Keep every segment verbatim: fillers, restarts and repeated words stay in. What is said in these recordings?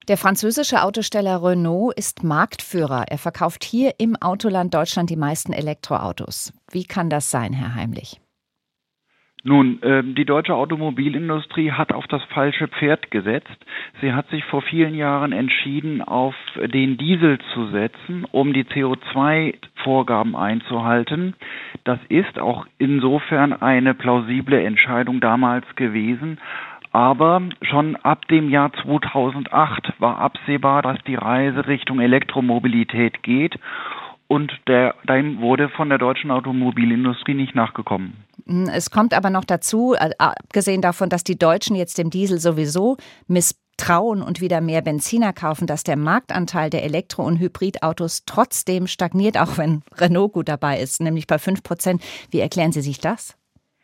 Der französische Autosteller Renault ist Marktführer. Er verkauft hier im Autoland Deutschland die meisten Elektroautos. Wie kann das sein, Herr Heimlich? Nun, äh, die deutsche Automobilindustrie hat auf das falsche Pferd gesetzt. Sie hat sich vor vielen Jahren entschieden, auf den Diesel zu setzen, um die C O zwei Vorgaben einzuhalten. Das ist auch insofern eine plausible Entscheidung damals gewesen. Aber schon ab dem Jahr zweitausendacht war absehbar, dass die Reise Richtung Elektromobilität geht. Und der, dem wurde von der deutschen Automobilindustrie nicht nachgekommen. Es kommt aber noch dazu, abgesehen davon, dass die Deutschen jetzt dem Diesel sowieso misstrauen und wieder mehr Benziner kaufen, dass der Marktanteil der Elektro- und Hybridautos trotzdem stagniert, auch wenn Renault gut dabei ist, nämlich bei fünf Prozent. Wie erklären Sie sich das?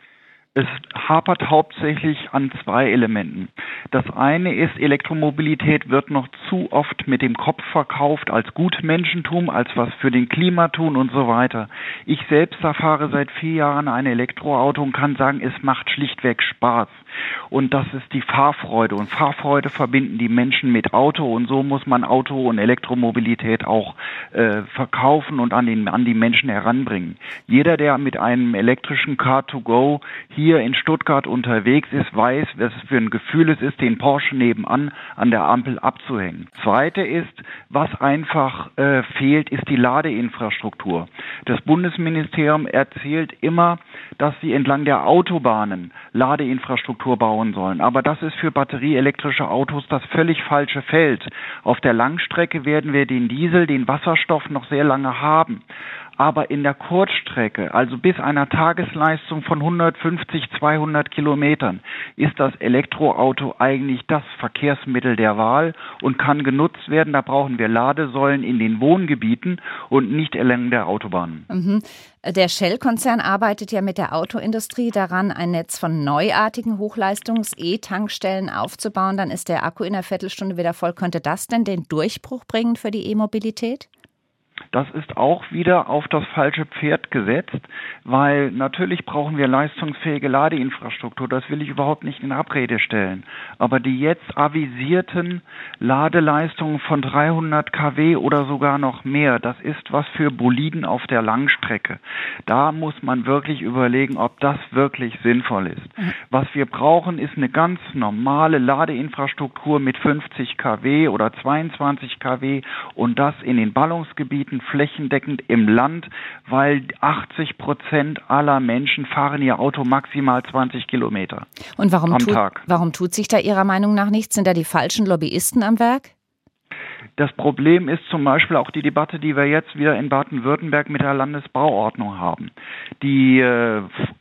Es hapert hauptsächlich an zwei Elementen. Das eine ist, Elektromobilität wird noch zu oft mit dem Kopf verkauft als Gutmenschentum, als was für den Klima tun und so weiter. Ich selbst fahre seit vier Jahren ein Elektroauto und kann sagen, es macht schlichtweg Spaß. Und das ist die Fahrfreude. Und Fahrfreude verbinden die Menschen mit Auto. Und so muss man Auto- und Elektromobilität auch äh, verkaufen und an, den, an die Menschen heranbringen. Jeder, der mit einem elektrischen Car to go hier in Stuttgart unterwegs ist, weiß, was für ein Gefühl es ist, den Porsche nebenan an der Ampel abzuhängen. Zweite ist, was einfach äh, fehlt, ist die Ladeinfrastruktur. Das Bundesministerium erzählt immer, dass sie entlang der Autobahnen Ladeinfrastruktur bauen sollen. Aber das ist für batterieelektrische Autos das völlig falsche Feld. Auf der Langstrecke werden wir den Diesel, den Wasserstoff noch sehr lange haben. Aber in der Kurzstrecke, also bis einer Tagesleistung von hundertfünfzig, zweihundert Kilometern, ist das Elektroauto eigentlich das Verkehrsmittel der Wahl und kann genutzt werden. Da brauchen wir Ladesäulen in den Wohngebieten und nicht entlang der Autobahnen. Mhm. Der Shell-Konzern arbeitet ja mit der Autoindustrie daran, ein Netz von neuartigen Hochleistungs-E-Tankstellen aufzubauen. Dann ist der Akku in einer Viertelstunde wieder voll. Könnte das denn den Durchbruch bringen für die E-Mobilität? Das ist auch wieder auf das falsche Pferd gesetzt, weil natürlich brauchen wir leistungsfähige Ladeinfrastruktur. Das will ich überhaupt nicht in Abrede stellen. Aber die jetzt avisierten Ladeleistungen von dreihundert Kilowatt oder sogar noch mehr, das ist was für Boliden auf der Langstrecke. Da muss man wirklich überlegen, ob das wirklich sinnvoll ist. Mhm. Was wir brauchen, ist eine ganz normale Ladeinfrastruktur mit fünfzig Kilowatt oder zweiundzwanzig Kilowatt und das in den Ballungsgebieten flächendeckend im Land, weil achtzig Prozent aller Menschen fahren ihr Auto maximal zwanzig Kilometer Und warum am tut, Tag. Warum tut sich da Ihrer Meinung nach nichts? Sind da die falschen Lobbyisten am Werk? Das Problem ist zum Beispiel auch die Debatte, die wir jetzt wieder in Baden-Württemberg mit der Landesbauordnung haben. Die, äh,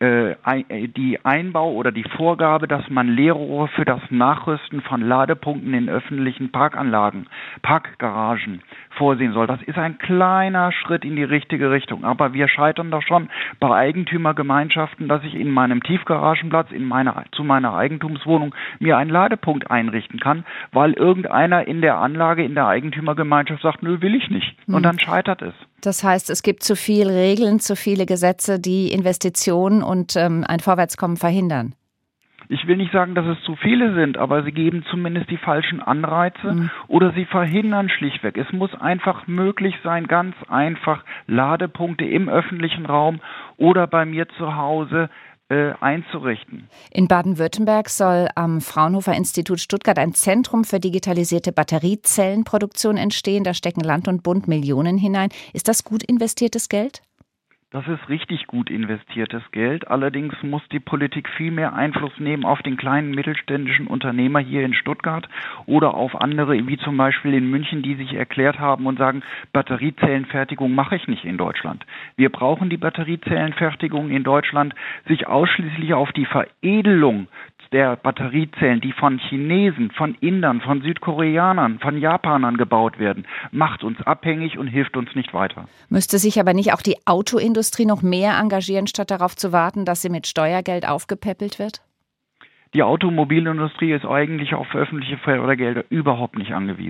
äh, die Einbau oder die Vorgabe, dass man Leerrohre für das Nachrüsten von Ladepunkten in öffentlichen Parkanlagen, Parkgaragen vorsehen soll. Das ist ein kleiner Schritt in die richtige Richtung. Aber wir scheitern doch schon bei Eigentümergemeinschaften, dass ich in meinem Tiefgaragenplatz, in meiner, zu meiner Eigentumswohnung mir einen Ladepunkt einrichten kann, weil irgendeiner in der Anlage, in der Eigentümergemeinschaft sagt, nö, will ich nicht. Und dann scheitert es. Das heißt, es gibt zu viele Regeln, zu viele Gesetze, die Investitionen und ähm, ein Vorwärtskommen verhindern. Ich will nicht sagen, dass es zu viele sind, aber sie geben zumindest die falschen Anreize mhm. oder sie verhindern schlichtweg. Es muss einfach möglich sein, ganz einfach Ladepunkte im öffentlichen Raum oder bei mir zu Hause äh, einzurichten. In Baden-Württemberg soll am Fraunhofer Institut Stuttgart ein Zentrum für digitalisierte Batteriezellenproduktion entstehen. Da stecken Land und Bund Millionen hinein. Ist das gut investiertes Geld? Das ist richtig gut investiertes Geld. Allerdings muss die Politik viel mehr Einfluss nehmen auf den kleinen mittelständischen Unternehmer hier in Stuttgart oder auf andere, wie zum Beispiel in München, die sich erklärt haben und sagen, Batteriezellenfertigung mache ich nicht in Deutschland. Wir brauchen die Batteriezellenfertigung in Deutschland, sich ausschließlich auf die Veredelung der Batteriezellen, die von Chinesen, von Indern, von Südkoreanern, von Japanern gebaut werden, macht uns abhängig und hilft uns nicht weiter. Müsste sich aber nicht auch die Autoindustrie noch mehr engagieren, statt darauf zu warten, dass sie mit Steuergeld aufgepäppelt wird? Die Automobilindustrie ist eigentlich auf öffentliche Fördergelder überhaupt nicht angewiesen.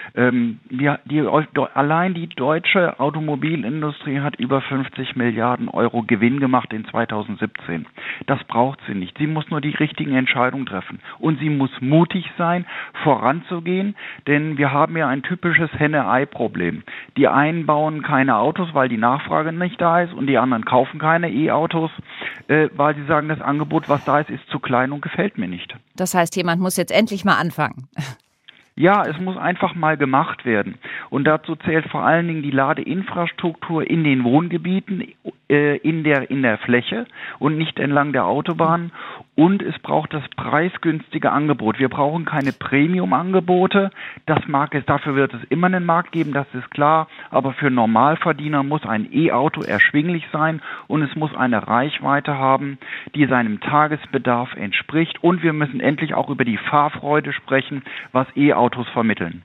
Ähm, die, die, allein die deutsche Automobilindustrie hat über fünfzig Milliarden Euro Gewinn gemacht in zweitausendsiebzehn. Das braucht sie nicht. Sie muss nur die richtigen Entscheidungen treffen. Und sie muss mutig sein, voranzugehen, denn wir haben ja ein typisches Henne-Ei-Problem. Die einen bauen keine Autos, weil die Nachfrage nicht da ist, und die anderen kaufen keine E-Autos, äh, weil sie sagen, das Angebot, was da ist, ist zu klein und gefällt mir nicht. Das heißt, jemand muss jetzt endlich mal anfangen. Ja, es muss einfach mal gemacht werden. Und dazu zählt vor allen Dingen die Ladeinfrastruktur in den Wohngebieten, äh, in der, in der Fläche und nicht entlang der Autobahnen. Und es braucht das preisgünstige Angebot. Wir brauchen keine Premium-Angebote. Das mag es, dafür wird es immer einen Markt geben, das ist klar. Aber für Normalverdiener muss ein E-Auto erschwinglich sein und es muss eine Reichweite haben, die seinem Tagesbedarf entspricht. Und wir müssen endlich auch über die Fahrfreude sprechen, was E-Autos vermitteln.